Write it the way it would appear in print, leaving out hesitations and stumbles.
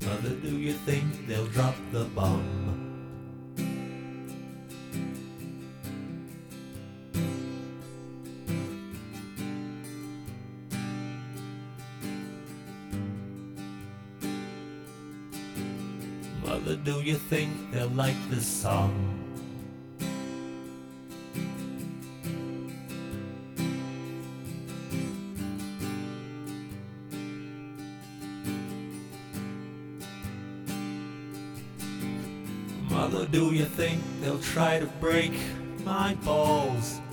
Mother, do you think they'll drop the bomb? Mother, do you think they'll like this song? Mother, do you think they'll try to break my balls?